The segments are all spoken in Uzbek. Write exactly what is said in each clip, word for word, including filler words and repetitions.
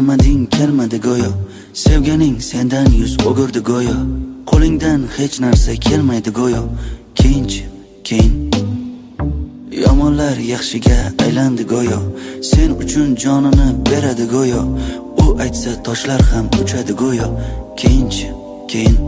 omading kelmadi go'yo, sevganing sendan yuz o'girdi go'yo, qo'lingdan hech narsa kelmaydi go'yo. Keyinchi keyin yomonlar yaxshiga aylandi go'yo, sen uchun jonini beradi go'yo, u aytsa toshlar ham uchadi go'yo. Keyinchi keyin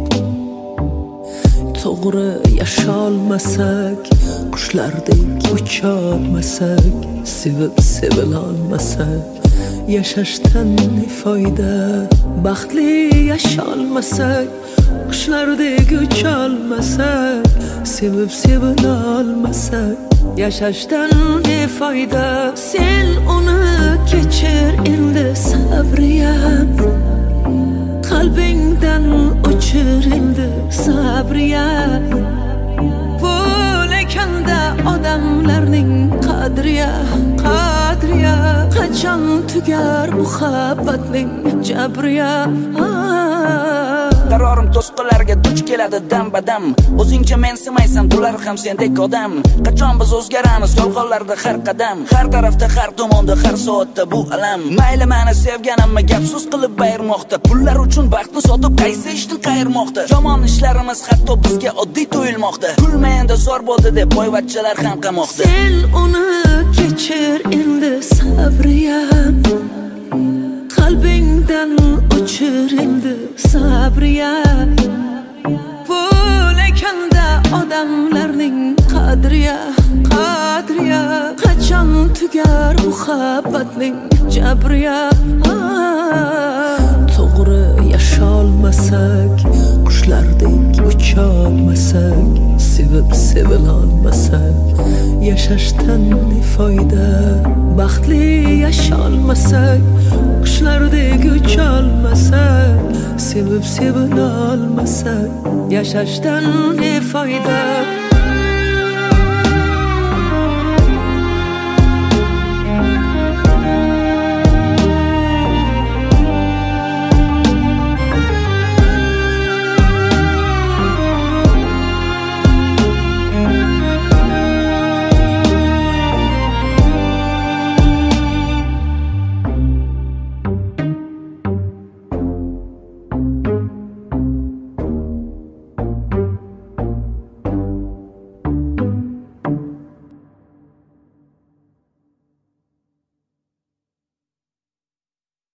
to'g'ri yasholmasak, qushlardek ucholmasak, sevib sevilolmasak, yashashdan ne foyda? Baxtli yasholmasak, qushlardek ucholmasak, sevib sevilolmasak, yashashdan ne foyda? Sen uni kechir endi sabriyam, qalbingdan o'chir endi sabriyam. Bo'l ekanda odamlarning qadriya, qadriya. Qachon tugar muhabbatning jabriya? Qarorim to'sqinlarga duch keladi dam badam. O'zingcha mensimaysan, bular ham sendek odam. Qachon biz o'zgaramiz yolg'onlarda har qadam, har tarafda, har tomonda, har soatda bu alam. Mayli meni sevganimni gap so'z qilib bayirmoqda, pullar uchun baxtni sotib qaysi ishni qayirmoqda. Yomon ishlarimiz hatto bizga oddiy tuyulmoqda. Kulma endi zor bo'ldi deb boyvachchalar ham qamoqda. Sen uni kechir endi sabriyam, qalbingdan o'chir endi sabriya. Bo'l ekanda odamlarning qadriya, qadriya. Qachon tugar muhabbatning jabriya? To'g'ri yasholmasak, qushlardek ucholmasak, sevib sevilolmasak, yashashdan ne foyda? Baxtli yasholmasak, qushlardek ucholmasak, sevib sevilolmasak, yashashdan ne foyda?